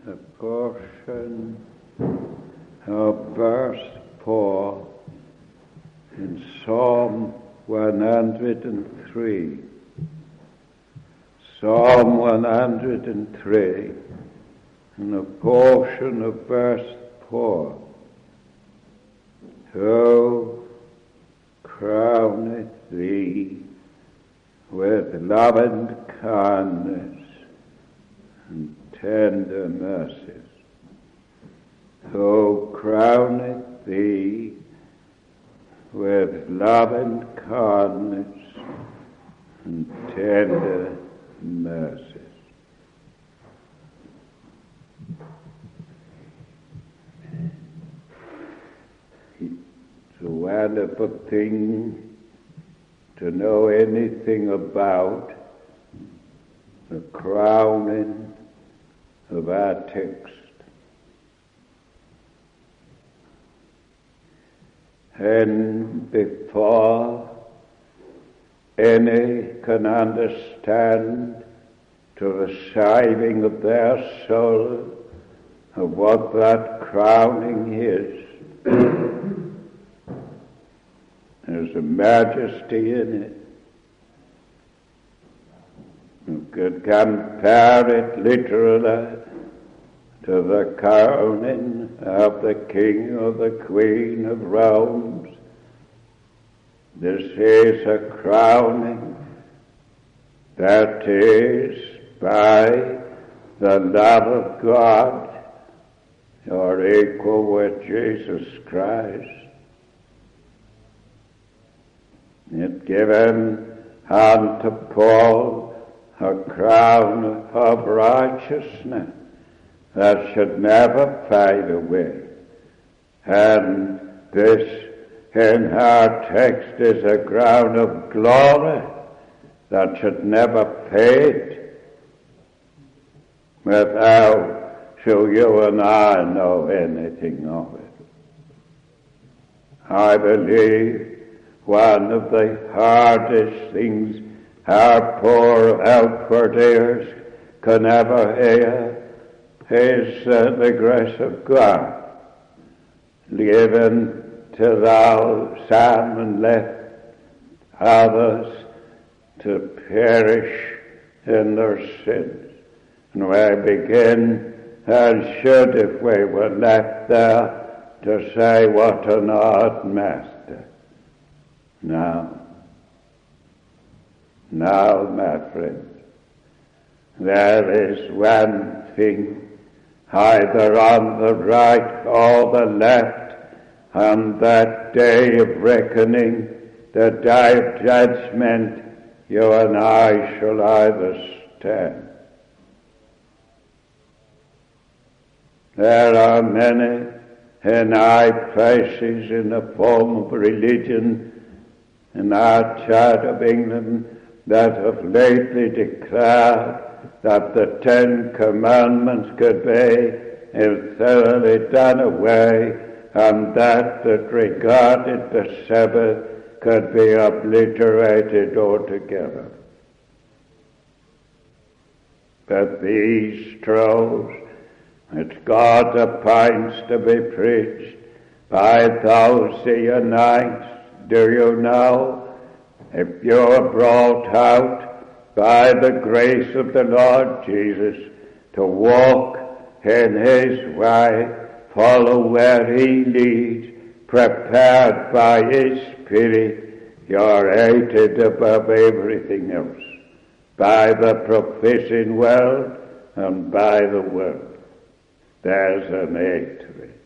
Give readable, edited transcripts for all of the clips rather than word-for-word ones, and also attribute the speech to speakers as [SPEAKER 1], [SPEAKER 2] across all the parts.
[SPEAKER 1] a portion of verse 4 in Psalm 103. Psalm 103 and a portion of verse 4. Who crowneth thee with love and kindness and tender mercies? Who crowneth thee with love and kindness and tender mercies? It's a wonderful thing to know anything about the crowning of our text. And before any can understand to the saving of their soul of what that crowning is, there's a majesty in it. You could compare it literally to the crowning of the King or the Queen of Rome. This is a crowning that is by the love of God, or equal with Jesus Christ. It given unto Paul a crown of righteousness that should never fade away. And this in our text is a crown of glory that should never fade. Without shall you and I know anything of it. I believe one of the hardest things our poor outward ears can ever hear is the grace of God, given to thou some and left others to perish in their sins. And we begin as should if we were left there to say, what an odd master. Now, my friend, there is one thing either on the right or the left on that day of reckoning, the day of judgment, you and I shall either stand. There are many in high places in the form of religion in our Church of England that have lately declared that the 10 Commandments could be thoroughly done away, and that regarded the Sabbath could be obliterated altogether. But these truths which God appoints to be preached by those He unites, do you know, if you are brought out by the grace of the Lord Jesus to walk in His way, follow where He leads, prepared by His Spirit, you're aided above everything else by the professing world and by the world. There's an aid to it.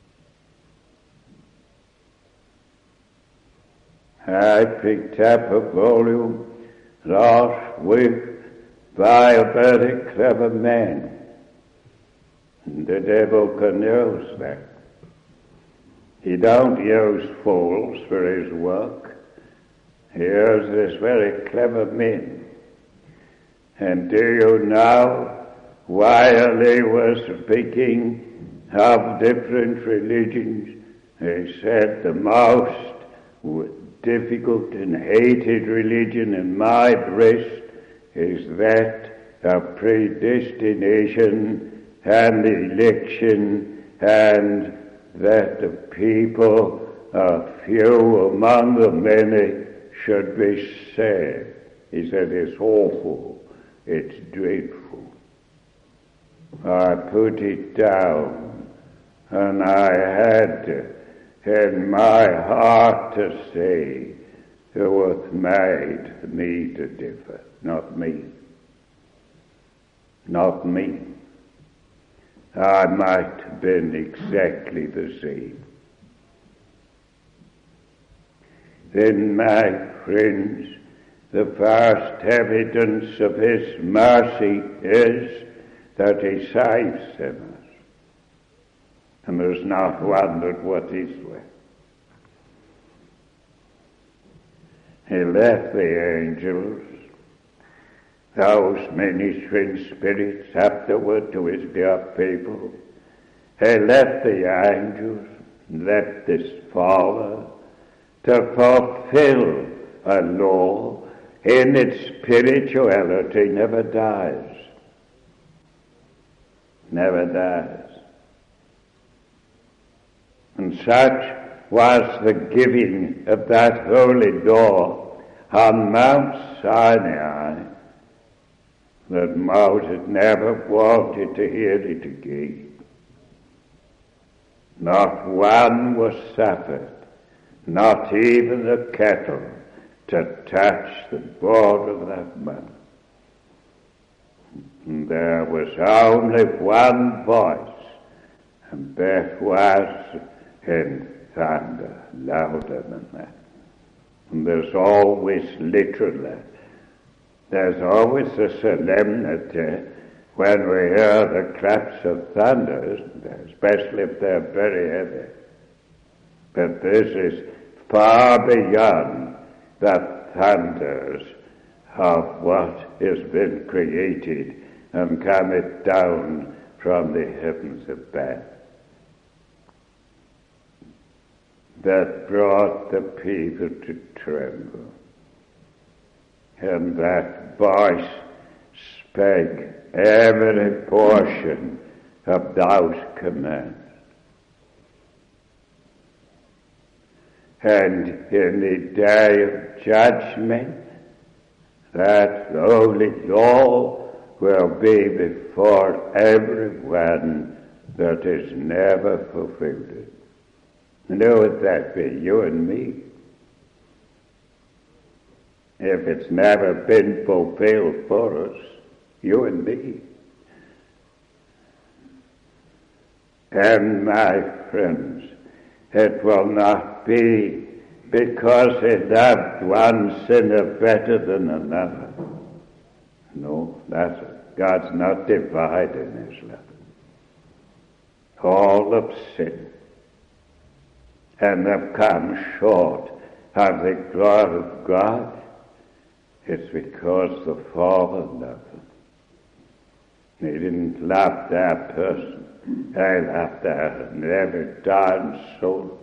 [SPEAKER 1] I picked up a volume last week by a very clever man. The devil can use that. He don't use fools for his work. He uses very clever men. And do you know, while he was speaking of different religions, he said the most difficult and hated religion in my breast is that of predestination and election, and that the people, a few among the many, should be saved. He said, it's awful, it's dreadful. I put it down, and I had in my heart to say, who hath made me to differ? Not me. Not me. I might have been exactly the same. Then, my friends, the first evidence of his mercy is that he saves sinners. And there's not one that what is with. He left the angels, those ministering spirits, afterward to his dear people. He left the angels, left this Father to fulfill a law in its spirituality never dies. Never dies. And such was the giving of that holy law on Mount Sinai that Moses never wanted to hear it again. Not one was suffered, not even the cattle, to touch the border of that mountain. And there was only one voice, and that was in thunder, louder than that. And there's always literally, there's always a solemnity when we hear the claps of thunder, especially if they're very heavy. But this is far beyond the thunders of what has been created and cometh down from the heavens above, that brought the people to tremble. And that voice spake every portion of those commands. And in the day of judgment, that holy law will be before everyone that has never fulfilled it. And who would that be? You and me. If it's never been fulfilled for us, you and me. And my friends, it will not be because he loved one sinner better than another. No, God's not dividing his love. All have sinned and have come short of the glory of God. It's because the Father loved them. He didn't love that person. He loved that never dying souls.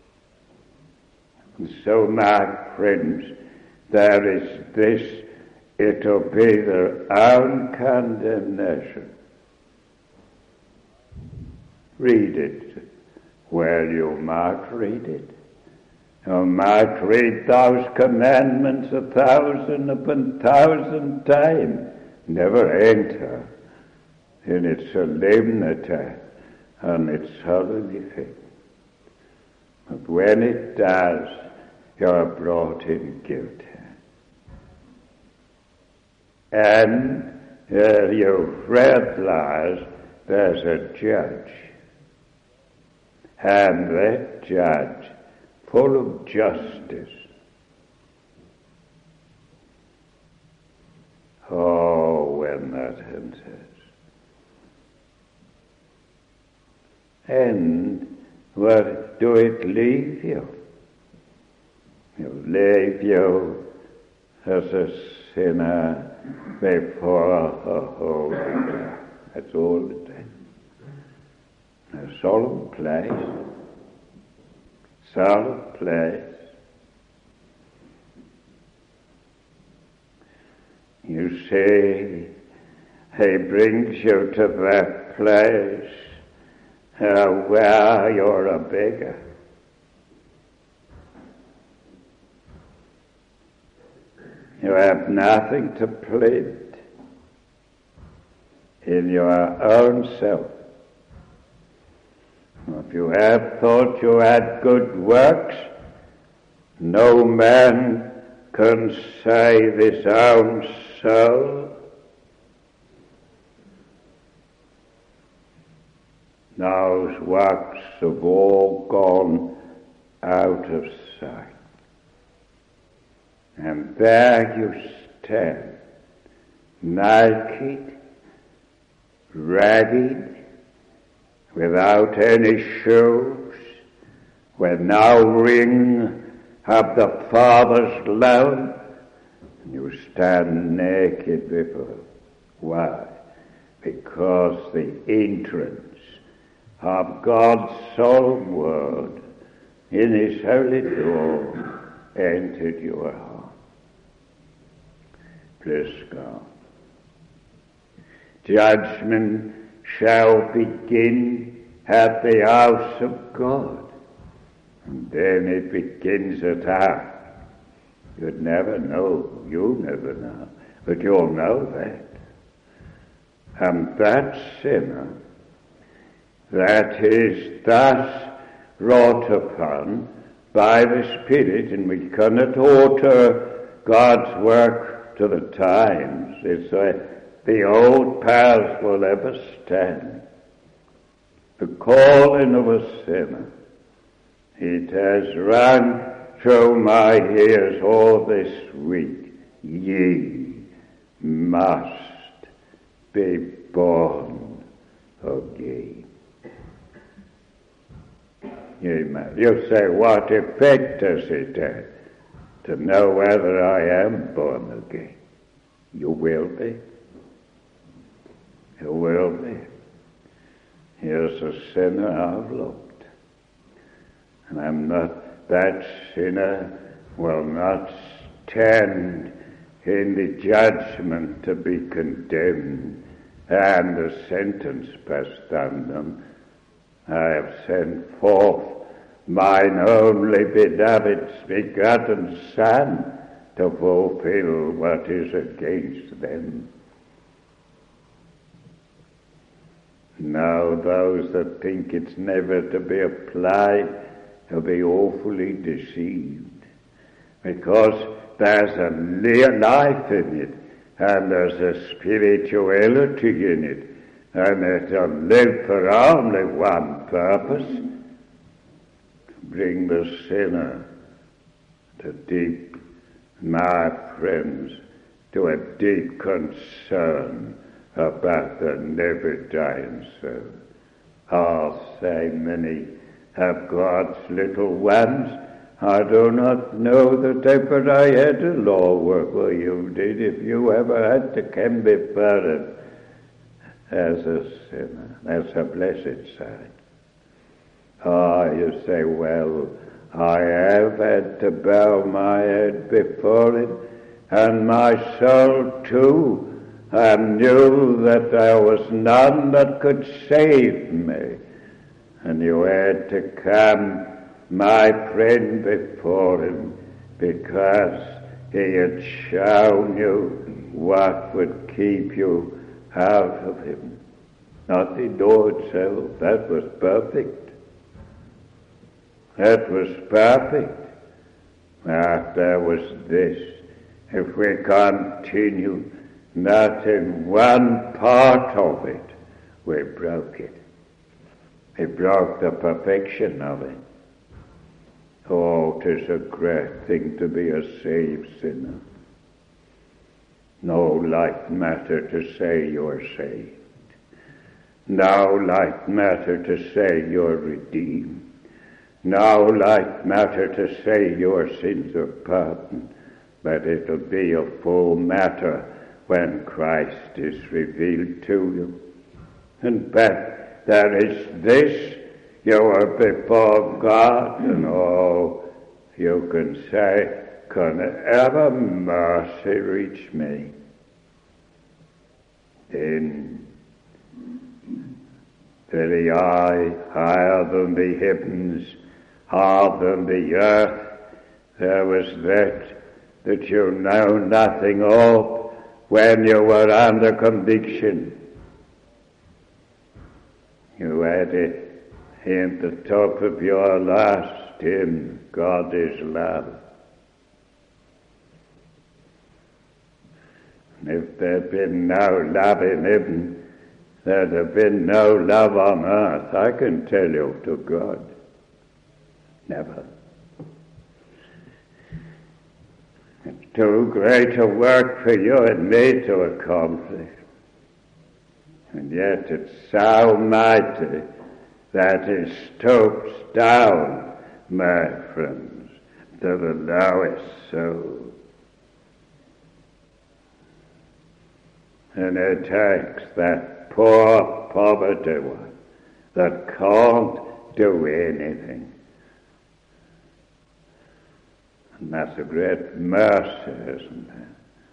[SPEAKER 1] And so, my friends, there is this, it'll be their own condemnation. Read it where you might read it. You might read those commandments 1,000 upon 1,000 times, never enter in its solemnity and its solemn effect. But when it does, you are brought in guilt. And you realize there's a judge. And that judge, full of justice. Oh, when that enters. And where do it leave you? It leave you as a sinner before a holy God. That's all it is. A solemn place. Solemn place. You say, He brings you to that place where you're a beggar. You have nothing to plead in your own self. If you have thought you had good works, no man can save his own soul. Those works have all gone out of sight. And there you stand, naked, ragged, without any shoes, with no ring of the Father's love, and you stand naked before. Why? Because the entrance of God's solemn word in His holy door entered your heart. Bless God. Judgment shall begin at the house of God, and then it begins at ours. You'd never know, you'll never know, but you'll know that. And that sinner that is thus wrought upon by the Spirit, and we cannot alter God's work to the times. It's the old paths will ever stand. The calling of a sinner, it has rung through my ears all this week. Ye must be born again. You say, what effect does it have to know whether I am born again? You will be. You will be. Here's a sinner I've looked, and I'm not, that sinner will not stand in the judgment to be condemned and the sentence passed on them. I have sent forth mine only beloved's begotten Son to fulfill what is against them. Now those that think it's never to be applied will be awfully deceived, because there's a life in it, and there's a spirituality in it, and it'll live for only one purpose: to bring the sinner to deep, my friends, to a deep concern about the never-dying soul. Oh, say many of God's little ones, I do not know that ever I had a law work where you did, if you ever had to come before it as a sinner. That's a blessed sight. Oh, you say, well, I have had to bow my head before it, and my soul too, and knew that there was none that could save me. And you had to come, my friend, before him, because he had shown you what would keep you out of him. Not the door itself, that was perfect. That was perfect. But there was this: if we continue not in one part of it, we broke it. We broke the perfection of it. Oh, 'tis a great thing to be a saved sinner. No light matter to say you're saved. No light matter to say you're redeemed. No light matter to say your sins are pardoned. But it'll be a full matter when Christ is revealed to you. And but there is this: you are before God, and oh, you can say, can ever mercy reach me? in very higher than the heavens, higher than the earth, there was that you know nothing of when you were under conviction. You had it in the top of your last hymn, God is love. If there'd been no love in heaven, there'd have been no love on earth, I can tell you, to God. Never. It's too great a work for you and me to accomplish. And yet it's so mighty that it stoops down, my friends, to the lowest soul. And it takes that poor poverty one that can't do anything. And that's a great mercy, isn't it?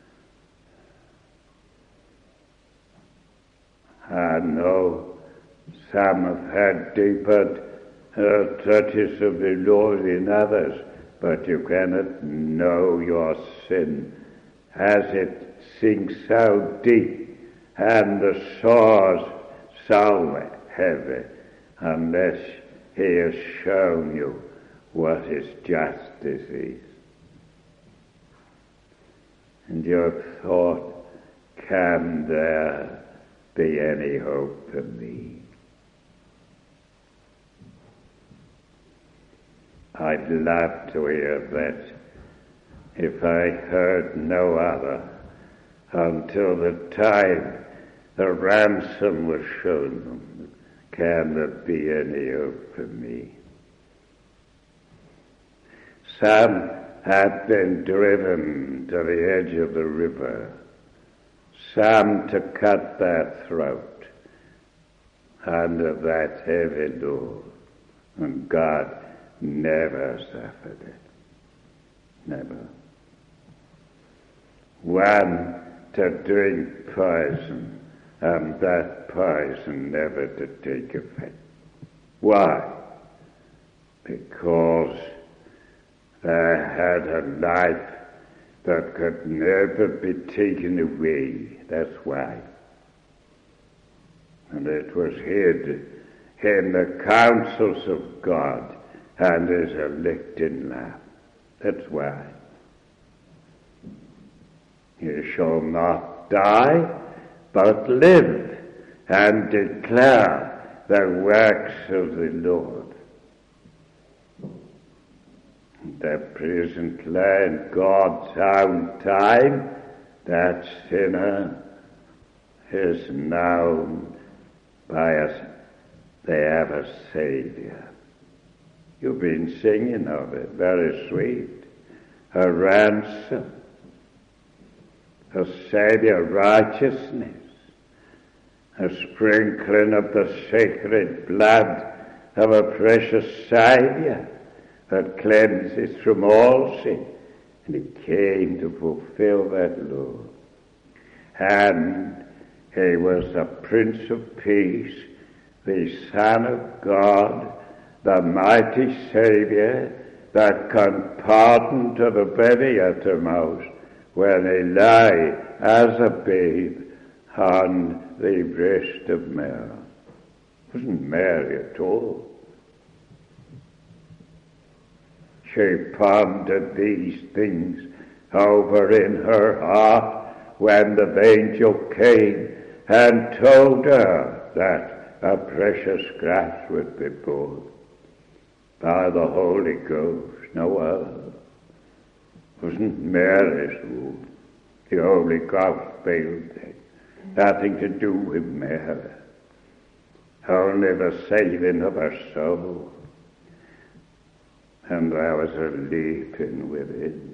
[SPEAKER 1] I know some have had deeper touches of the Lord in others, but you cannot know your sin as it sinks so deep and the sore's so heavy unless he has shown you what is justice is. And you have thought, can there be any hope for me? I'd love to hear that if I heard no other until the time the ransom was shown them. Can there be any hope for me? Some had been driven to the edge of the river, some to cut their throat under that heavy load, and God never suffered it. Never. One to drink poison, and that poison never to take effect. Why? Because they had a life that could never be taken away. That's why. And it was hid in the counsels of God and his elected Lamb. That's why. You shall not die, but live and declare the works of the Lord. The presently in God's own time, that sinner is known by us. They have a Saviour. You've been singing of it, very sweet. A ransom, a Saviour, righteousness, a sprinkling of the sacred blood of a precious Saviour that cleanses from all sin. And he came to fulfill that law. And he was the Prince of Peace, the Son of God, the mighty Saviour that can pardon to the very uttermost when he lay as a babe on the breast of Mary. It wasn't Mary at all. She pondered these things over in her heart when the angel came and told her that a precious grace would be born by the Holy Ghost, no other. It wasn't Mary's womb. The Holy Ghost failed it. Nothing to do with Mary. Only the saving of her soul. And there was a leaping within.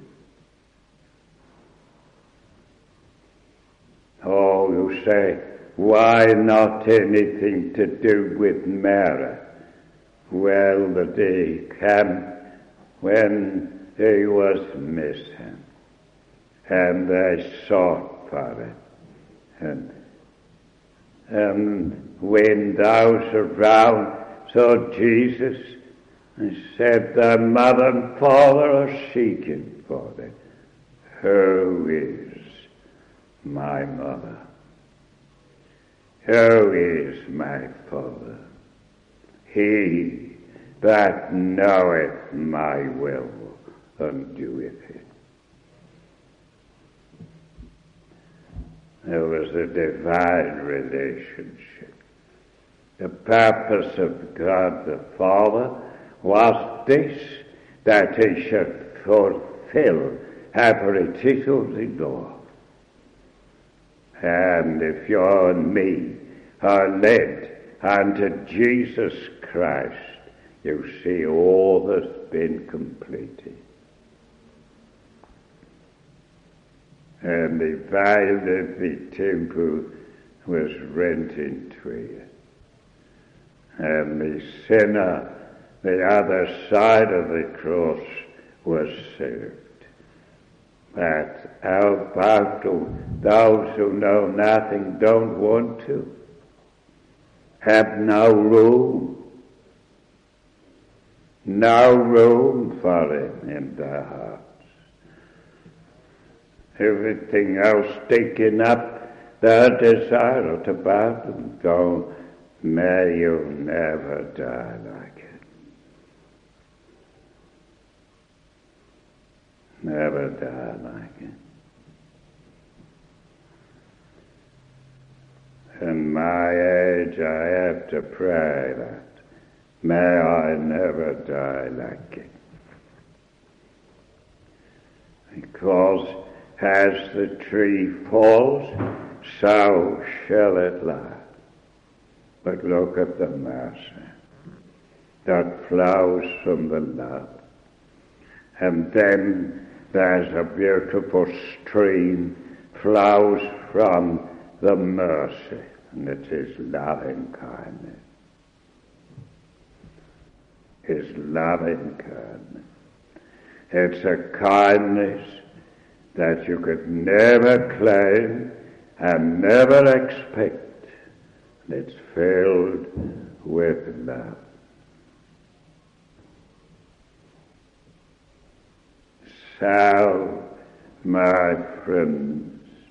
[SPEAKER 1] Oh, you say, why not anything to do with Mary? Well, the day came when he was missing, and they sought for it. And wind out around. So Jesus said, "Thy mother and father are seeking for thee. Who is my mother? Who is my father? He that knoweth my will and doeth it." There was a divine relationship. The purpose of God the Father was this, that he should fulfill every tittle law. And if you and me are led unto Jesus Christ, you see all has been completed. And the veil of the temple was rent in twain. And the sinner, the other side of the cross, was saved. But how about those who know nothing, don't want to, have no room for him in their hearts. Everything else taking up their desire about them, go, may you never die like it. Never die like it. In my age, I have to pray that may I never die like it. Because as the tree falls, so shall it lie. But look at the mercy that flows from the love. And then there's a beautiful stream flows from the mercy, and it is loving kindness. It's loving kindness. It's a kindness that you could never claim and never expect. It's filled with love. So, my friends,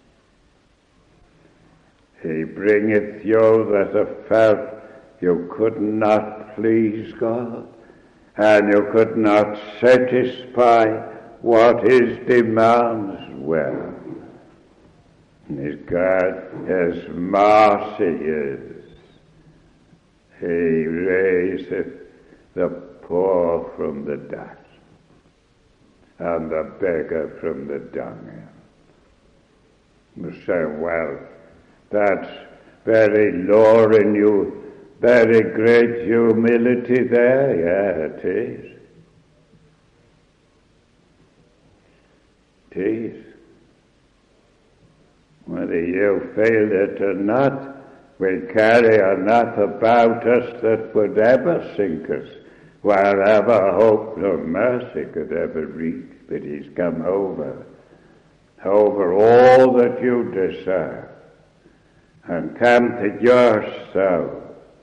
[SPEAKER 1] he bringeth you that have felt you could not please God, and you could not satisfy what his demands were. And his God, his mercy is, he raiseth the poor from the dust, and the beggar from the dunghill. You say, well, that's very low in you, very great humility there. Yeah, it is. It is. Whether you feel it or not, we carry enough about us that would ever sink us, wherever hope or mercy could ever reach. But he's come over all that you deserve, and come to your soul.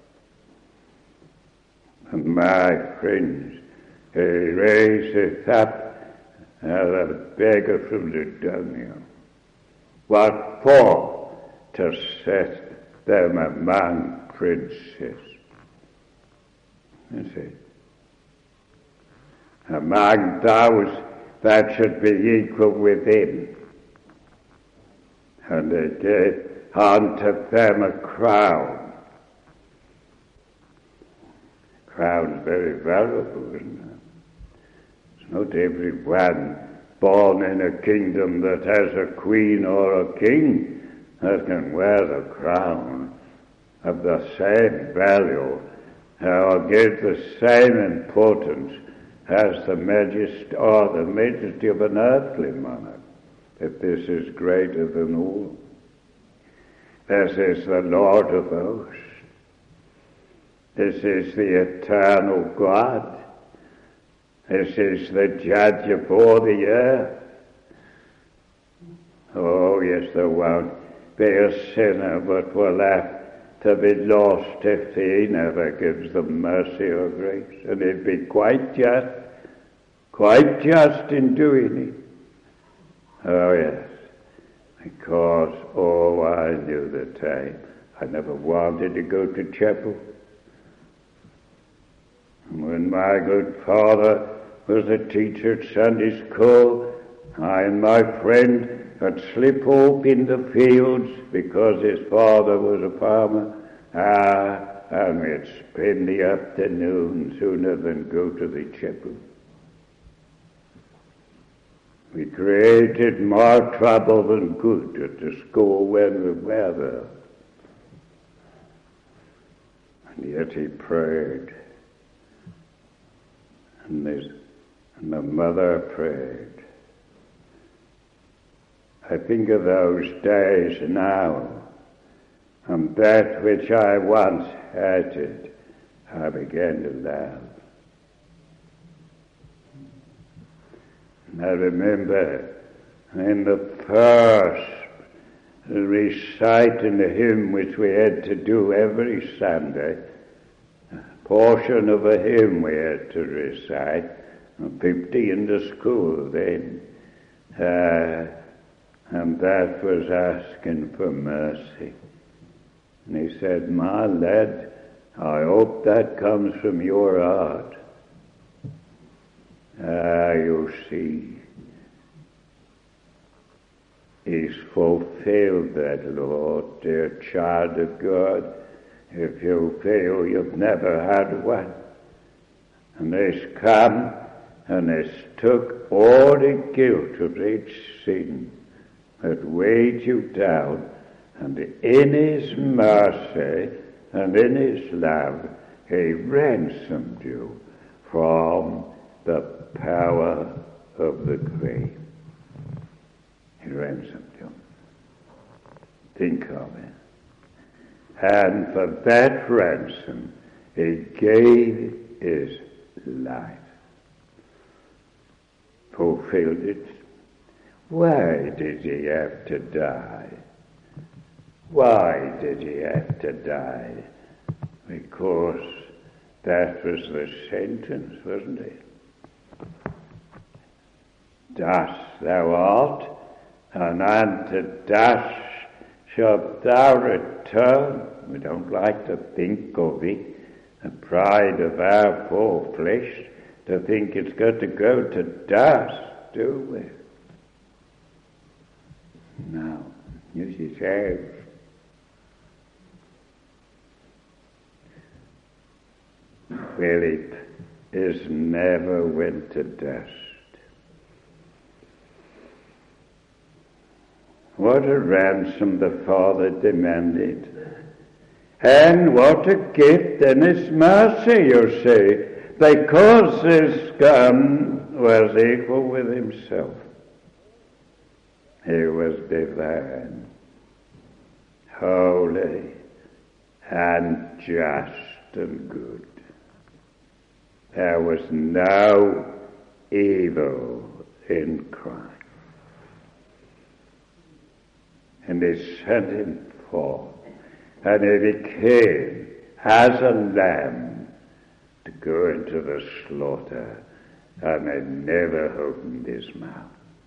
[SPEAKER 1] And my friends, he raiseth up a beggar from the dunghill. What for? To set them among princes. You see, among those that should be equal with him. And they gave unto them a crown. Crown's very valuable, isn't it? It's not everyone born in a kingdom that has a queen or a king that can wear the crown of the same value or give the same importance as the majesty of an earthly monarch. That this is greater than all. This is the Lord of hosts. This is the eternal God. This is the judge of all the earth. Oh, yes, there won't be a sinner but will have to be lost if he never gives them mercy or grace. And he'd be quite just in doing it. Oh yes, because, I knew the time. I never wanted to go to chapel. When my good father was a teacher at Sunday school, I and my friend would slip off in the fields because his father was a farmer. And we'd spend the afternoon sooner than go to the chapel. We created more trouble than good at the school when we were there. And yet he prayed. And the mother prayed. I think of those days now, and that which I once hated, I began to laugh. I remember in the first reciting the hymn which we had to do every Sunday, a portion of a hymn we had to recite, 50 in the school then, and that was asking for mercy. And he said, my lad, I hope that comes from your heart. You see, he's fulfilled that, Lord, dear child of God. If you feel you've never had one, and he's come and he's took all the guilt of each sin that weighed you down, and in his mercy and in his love, he ransomed you from the power of the grave. He ransomed you. Think of it. And for that ransom, he gave his life. Fulfilled it. Why did he have to die? Why did he have to die? Because that was the sentence, wasn't it? Dust thou art, and unto dust shalt thou return. We don't like to think of it, the pride of our poor flesh, to think it's got to go to dust, do we? No, yes it has. Philip is never went to dust. What a ransom the Father demanded. And what a gift in his mercy, you see, because his Son was equal with himself. He was divine, holy, and just and good. There was no evil in Christ. And he sent him forth, and he became as a lamb to go into the slaughter, and he never opened his mouth.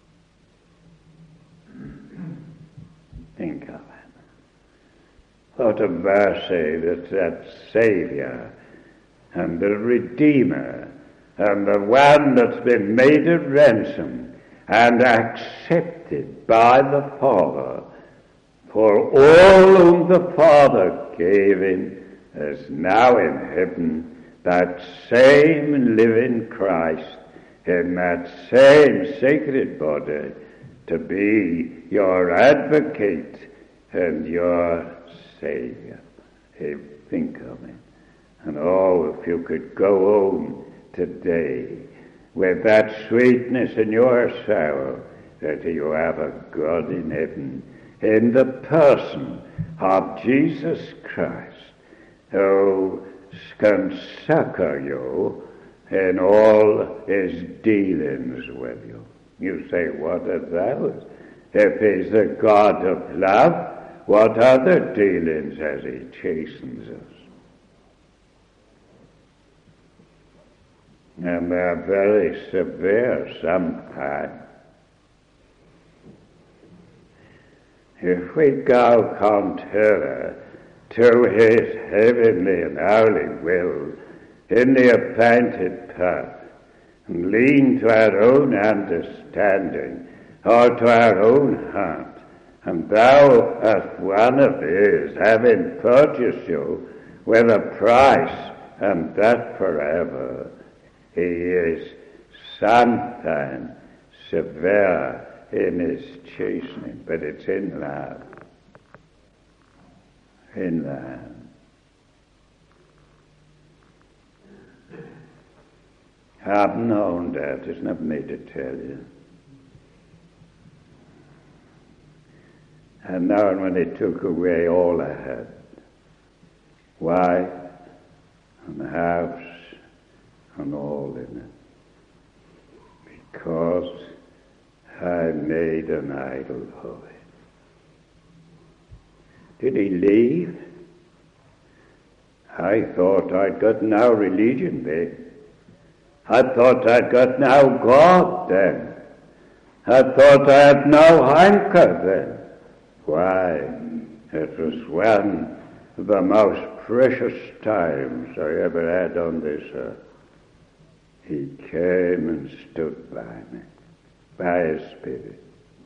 [SPEAKER 1] Think of it. What a mercy that Saviour and the Redeemer and the one that's been made a ransom and accepted by the Father for all whom the Father gave him is now in heaven, that same living Christ in that same sacred body to be your advocate and your Saviour. Hey, think of it. And if you could go home today with that sweetness in your soul that you have a God in heaven in the person of Jesus Christ, who can succor you in all his dealings with you. You say, what is that? If he's the God of love, what other dealings as he chastens us? And they're very severe sometimes. If we go contrary to his heavenly and holy will in the appointed path, and lean to our own understanding or to our own heart, and thou as one of his, having purchased you with a price, and that forever, he is sometimes severe in his chastening, but it's in love. In love. I've known that. It's not me to tell you. And known when he took away all I had, wife and house and all in it, because I made an idol of it. Did he leave? I thought I'd got no religion then. I thought I'd got no God then. I thought I had no hanker then. Why, it was one of the most precious times I ever had on this earth. He came and stood by me, by his Spirit.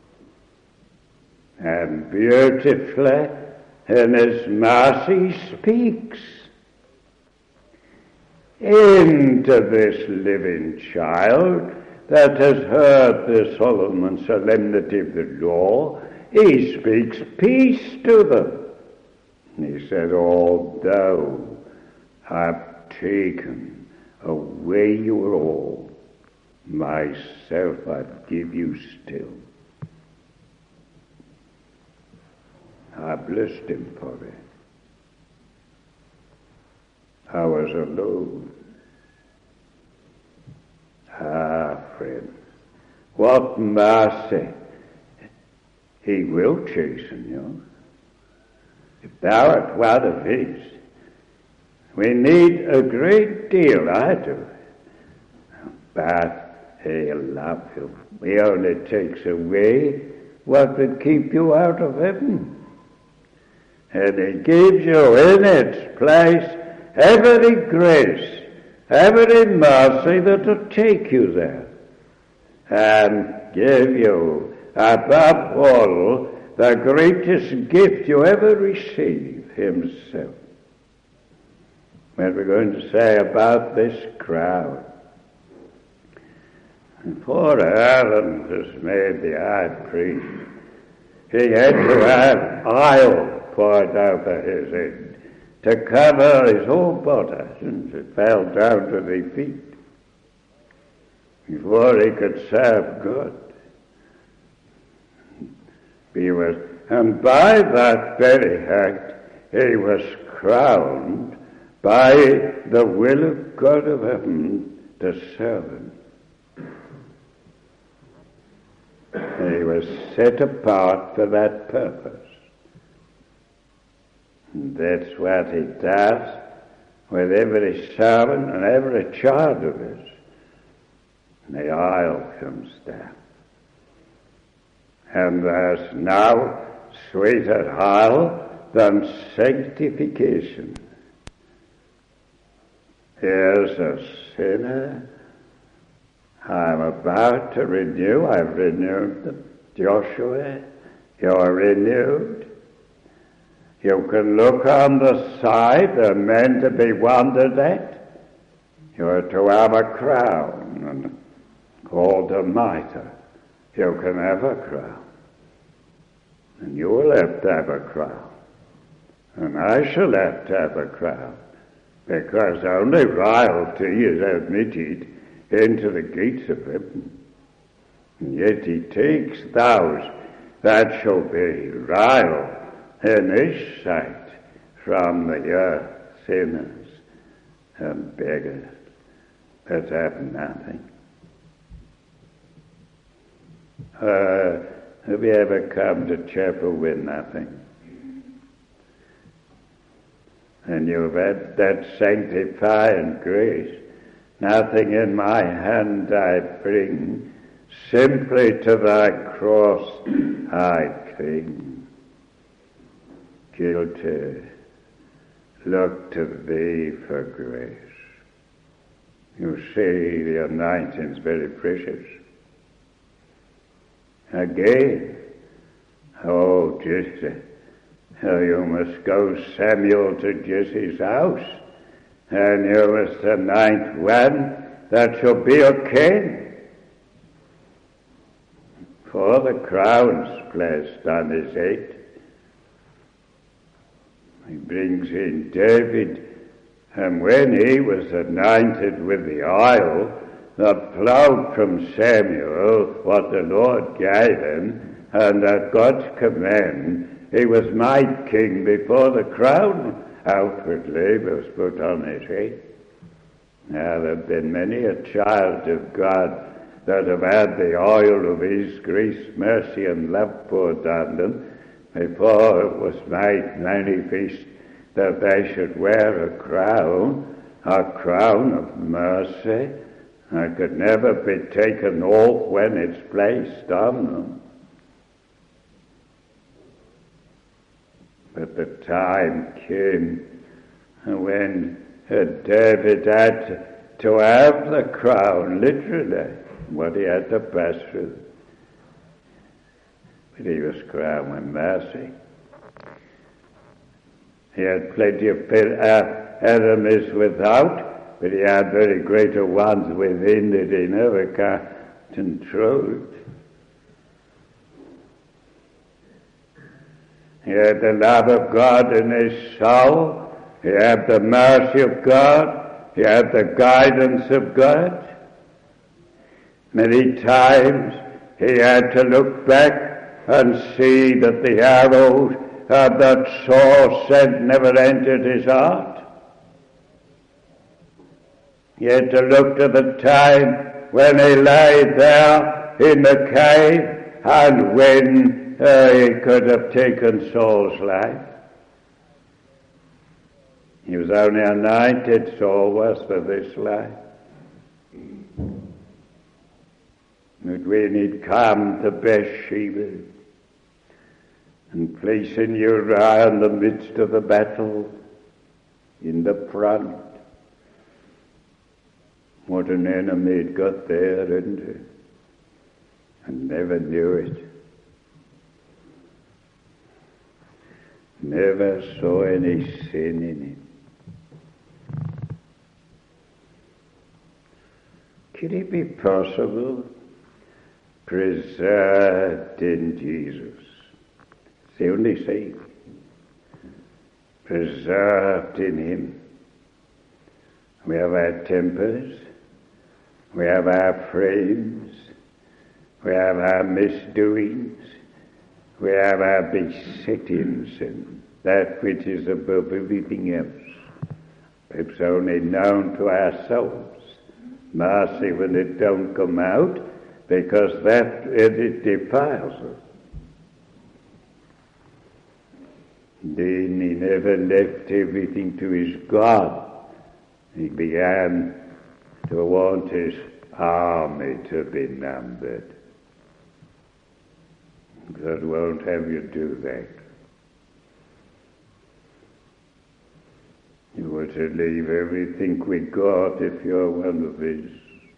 [SPEAKER 1] And beautifully in his mercy speaks into this living child that has heard the solemn and solemnity of the law. He speaks peace to them. He said, although I've taken away your all, myself I'd give you still. I blessed him for it. I was alone. Friend, what mercy. He will chasten you. If thou art one of his, we need a great deal, I do. But he'll love you. He only takes away what would keep you out of heaven. And he gives you in its place every grace, every mercy that will take you there, and give you, above all, the greatest gift you ever receive, himself. What we're going to say about this crowd. And poor Aaron was made the high priest. He had to have oil poured over his head to cover his whole body, since it fell down to the feet, before he could serve God. And by that very act, he was crowned by the will of God of heaven to serve him. He was set apart for that purpose. And that's what he does with every servant and every child of his. And the oil comes down. And there's no sweeter oil than sanctification. Here's a sinner I'm about to renew. I've renewed them. Joshua, you're renewed. You can look on the side, they're meant to be wondered at. You're to have a crown and called a mitre. You can have a crown. And you will have to have a crown. And I shall have to have a crown. Because only royalty is admitted into the gates of heaven. And yet he takes those that shall be royal in his sight from the earth, sinners and beggars that have nothing. Have you ever come to chapel with nothing? and you've had that sanctifying grace. Nothing in my hand I bring, simply to thy cross I cling. Guilty, look to thee for grace. You see, the anointing's very precious. Again, oh, Jesse, you must go, Samuel, to Jesse's house, and you must anoint one that shall be a king. For the crown's placed on his head. He brings in David, and when he was anointed with the oil that flowed from Samuel, what the Lord gave him, and at God's command, he was made king before the crown outwardly was put on his head. Now there have been many a child of God that have had the oil of his grace, mercy, and love poured on them before it was made manifest that they should wear a crown of mercy, that could never be taken off when it's placed on them. But the time came when David had to have the crown, literally, what he had to pass through. But he was crowned with mercy. He had plenty of enemies without, but he had very greater ones within that he never controlled. He had the love of God in his soul. He had the mercy of God. He had the guidance of God. Many times he had to look back and see that the arrows that Saul sent never entered his heart. He had to look to the time when he lay there in the cave and when he could have taken Saul's life. He was only anointed, Saul was, for this life. But when he'd come to Bathsheba and placing Uriah in the midst of the battle, in the front, what an enemy he'd got there, didn't he? And never knew it. Never saw any sin in him. Could it be possible? Preserved in Jesus. It's the only thing. Preserved in him. We have our tempers. We have our frames. We have our misdoings. We have our besettings and that which is above everything else. It's only known to ourselves. Mercy when it don't come out, because that it defiles us. Then he never left everything to his God. He began to want his army to be numbered. God won't have you do that. You are to leave everything with God if you're one of his.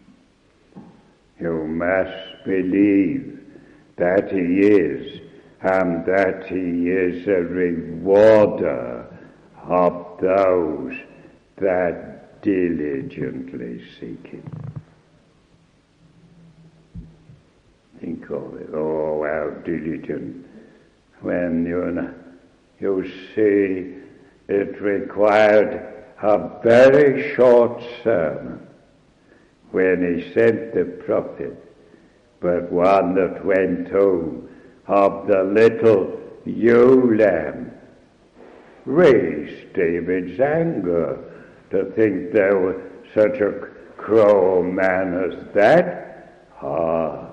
[SPEAKER 1] You must believe that he is, and that he is a rewarder of those that diligently seek him. Think of it. Oh, how diligent. When you see it required a very short sermon when he sent the prophet, but one that went home of the little ewe lamb raised David's anger to think there was such a cruel man as that. Ah,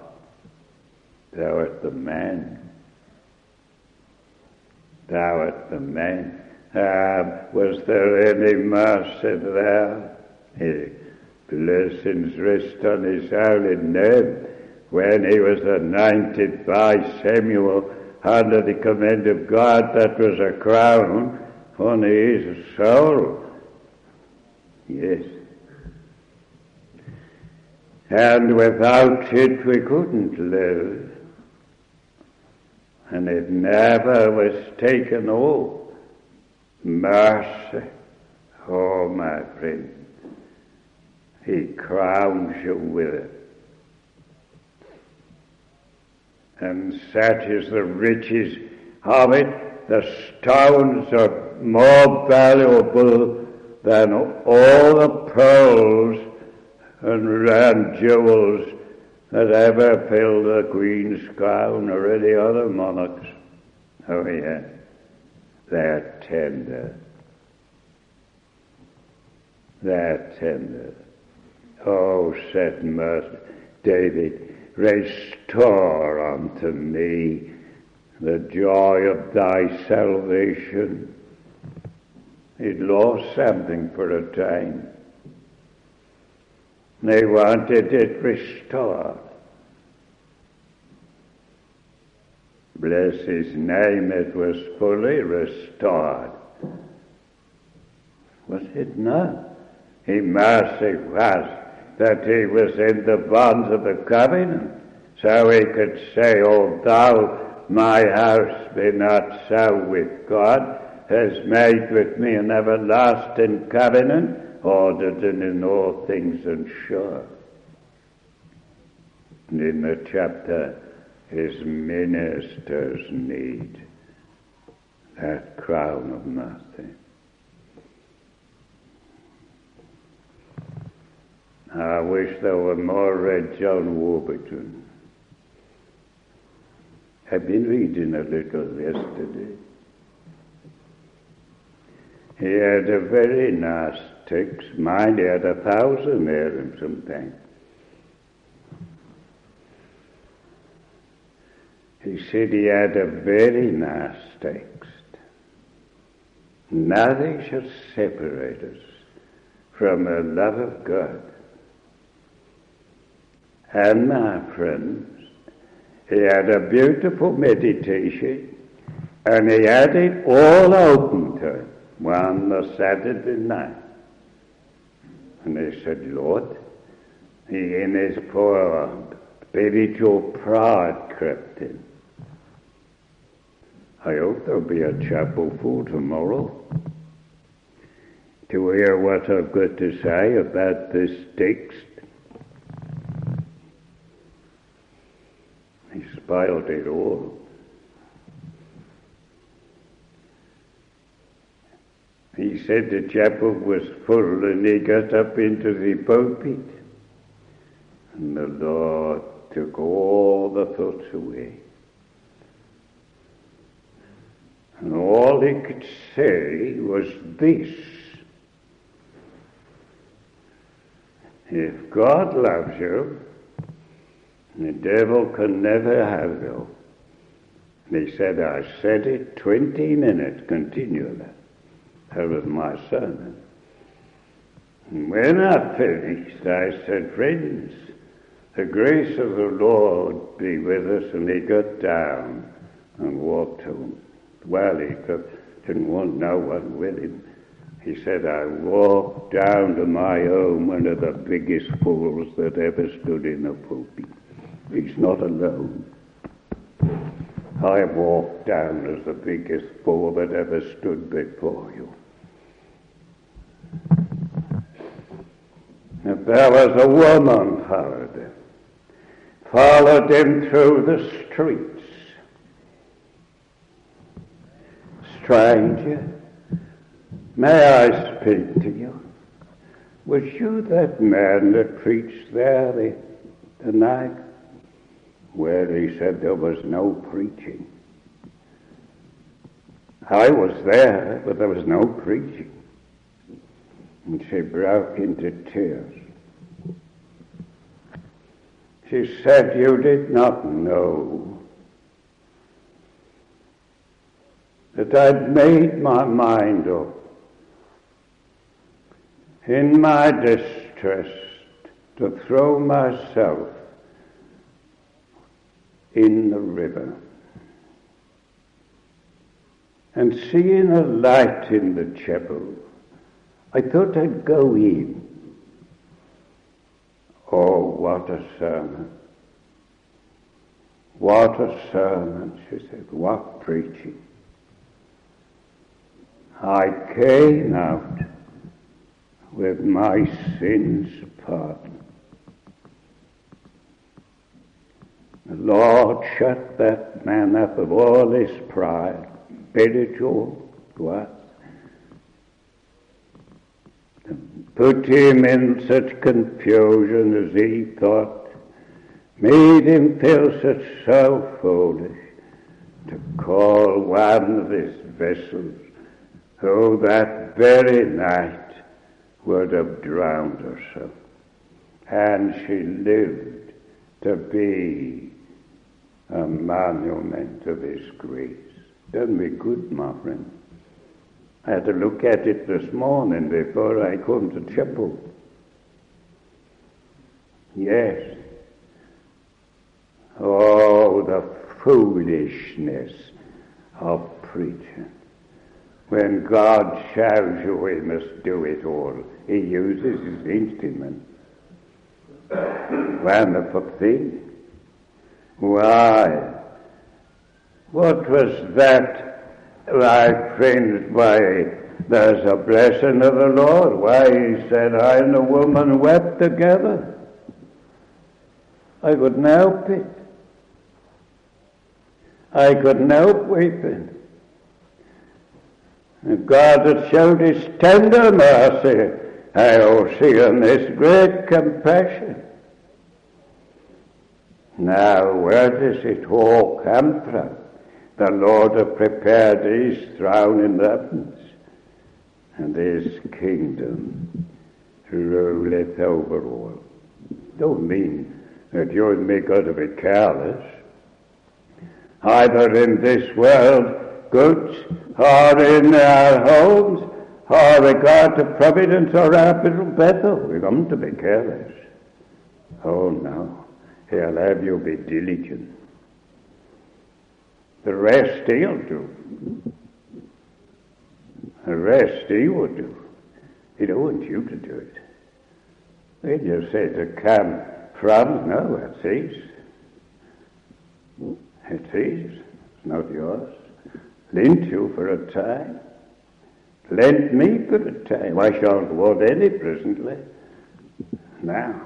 [SPEAKER 1] thou art the man. Thou art the man. Was there any mercy there? Blessings rest on his holy name. When he was anointed by Samuel under the command of God, that was a crown on his soul. Yes. And without it we couldn't live. And it never was taken away. Mercy, oh my friend, he crowns you with it. And such is the riches of it. The stones are more valuable than all the pearls and jewels that ever filled the Queen's crown or any other monarch's. Oh yeah, they're tender. They're tender. Oh, said David, restore unto me the joy of thy salvation. He'd lost something for a time. They wanted it restored. Bless his name, it was fully restored. Was it not? He mercy was that he was in the bonds of the covenant, so he could say, although my house be not so with God, has made with me an everlasting covenant, ordered and in all things and sure. And in the chapter, his ministers need that crown of mercy. I wish there were more read John Warburton. I've been reading a little yesterday. He had a very nice text. Mine, he had 1,000 there and something. He said he had a very nice text. Nothing shall separate us from the love of God. And my friends, he had a beautiful meditation, and he had it all open to him one Saturday night. And he said, Lord, he in his poor spiritual pride crept in. I hope there'll be a chapel full tomorrow to hear what I've got to say about this text. He spoiled it all. He said the chapel was full, and he got up into the pulpit, and the Lord took all the thoughts away. And all he could say was this: if God loves you, the devil can never have you. And he said, I said it 20 minutes continually. That was my sermon. And when I finished, I said, friends, the grace of the Lord be with us. And he got down and walked home. Well, he didn't want no one with him. He said, I walked down to my home, one of the biggest fools that ever stood in a pulpit. He's not alone. I walked down as the biggest fool that ever stood before you. If there was a woman followed him through the streets. Stranger, may I speak to you? Was you that man that preached there the night? Well, he said there was no preaching. I was there, but there was no preaching. And she broke into tears. She said, you did not know that that I'd made my mind up in my distress to throw myself in the river. And seeing a light in the chapel, I thought I'd go in. Oh, what a sermon. What a sermon, she said. What preaching. I came out with my sins pardoned. The Lord shut that man up of all his pride, spiritual, what? Put him in such confusion as he thought, made him feel such self-foolish to call one of his vessels who that very night would have drowned herself. And she lived to be a monument of his grace. Done me good, my friend. I had to look at it this morning before I come to chapel. Yes. Oh, the foolishness of preaching. When God shows you he must do it all, he uses his instrument. Wonderful thing. Why? What was that? My friends, why, there's a blessing of the Lord. Why, he said, I and the woman wept together. I couldn't help it. I couldn't help weeping. And God had showed his tender mercy. I see in this great compassion. Now, where does it all come from? The Lord hath prepared his throne in the heavens, and his kingdom ruleth over all. Don't mean that you and me got to be careless. Either in this world, goods, or in our homes, or regard to providence or our little Bethel. We're going to be careless. Oh no, he'll have you be diligent. The rest he'll do. The rest he will do. He don't want you to do it. He just said to come from, no, it's his. It's his. It's not yours. Lent you for a time. Lent me for a time. I shan't want any presently. Now,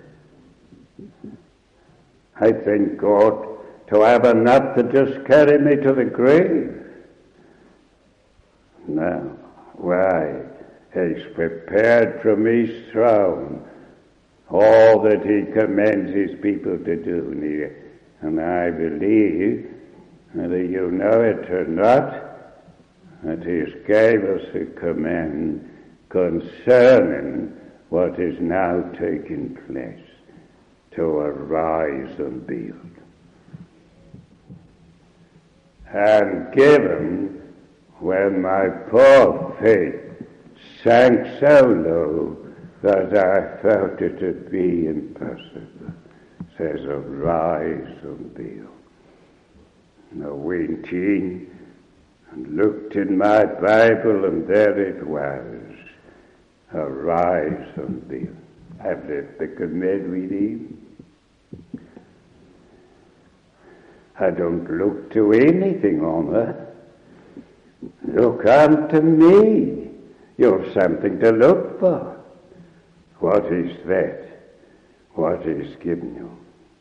[SPEAKER 1] I thank God to have enough to just carry me to the grave. Now, why? He's prepared from his throne all that he commands his people to do. And I believe, whether you know it or not, that he gave us a command concerning what is now taking place, to arise and build. And given when my poor faith sank so low that I felt it to be impossible, says, arise and build. And I went in and looked in my Bible, and there it was, arise and build. I've left the command with him. I don't look to anything on her. Look unto me. You've something to look for. What is that? What is given you?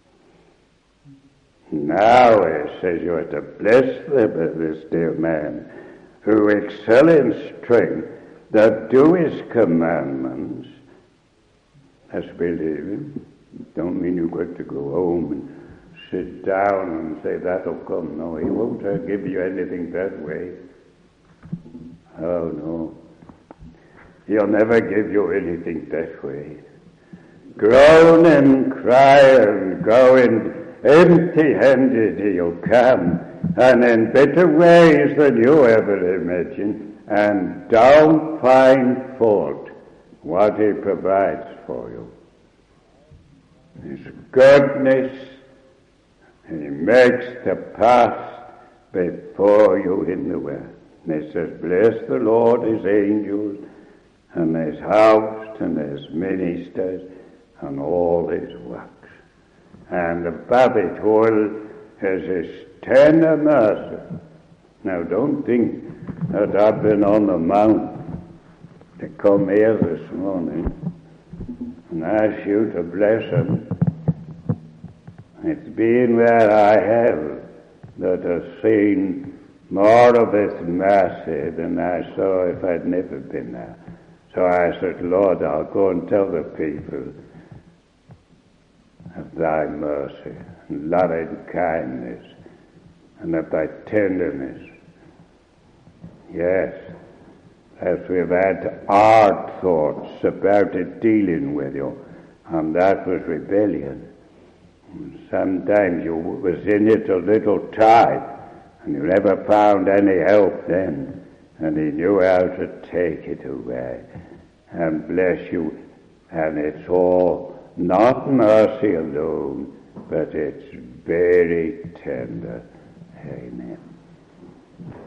[SPEAKER 1] Now, it says you are to bless this dear man who excel in strength, that do his commandments, as believe him. Don't mean you've got to go home and sit down and say that'll come. No, he won't give you anything that way. Oh, no. He'll never give you anything that way. Groan and cry and go and empty-handed he'll come, and in better ways than you ever imagined, and don't find fault what he provides for you. His goodness, he makes the path before you in the way. And he says, bless the Lord, his angels, and his house, and his ministers, and all his works. And above it all is his tender mercy. Now don't think that I've been on the mount to come here this morning and ask you to bless him. It's been where I have that I've seen more of his mercy than I saw if I'd never been there. So I said, Lord, I'll go and tell the people of thy mercy and loving kindness and of thy tenderness. Yes, as we've had hard thoughts about it dealing with you, and that was rebellion. Sometimes you was in it a little time, and you never found any help then, and he knew how to take it away and bless you. And it's all not mercy alone, but it's very tender. Amen.